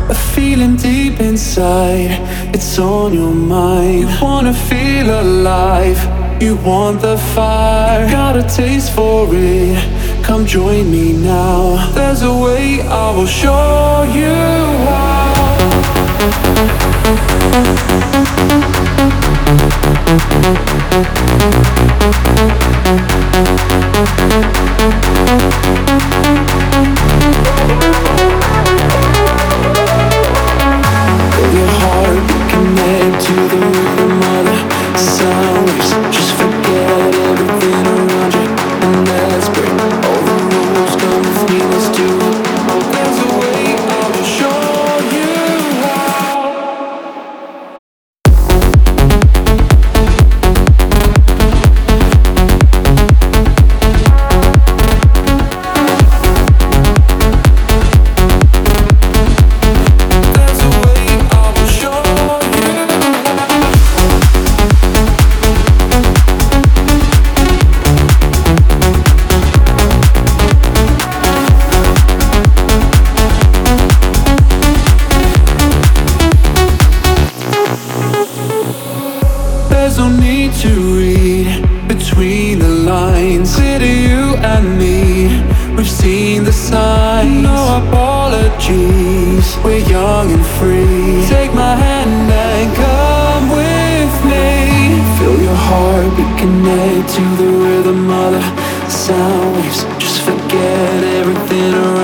A feeling deep inside, it's on your mind. You wanna feel alive, you want the fire. Got a taste for it, come join me now. There's a way, I will show you how. Your heart connect to the rhythm of the sound waves. Just forget everything around you and let's break all the rules. Come with me, let's do it. There's a way, I will show you there's no need to read between the lines. Clear to you and me, we've seen the signs. No apologies, we're young and free. Take my hand and come with me. Feel your heartbeat connect to the rhythm of the sound waves. Just forget everything around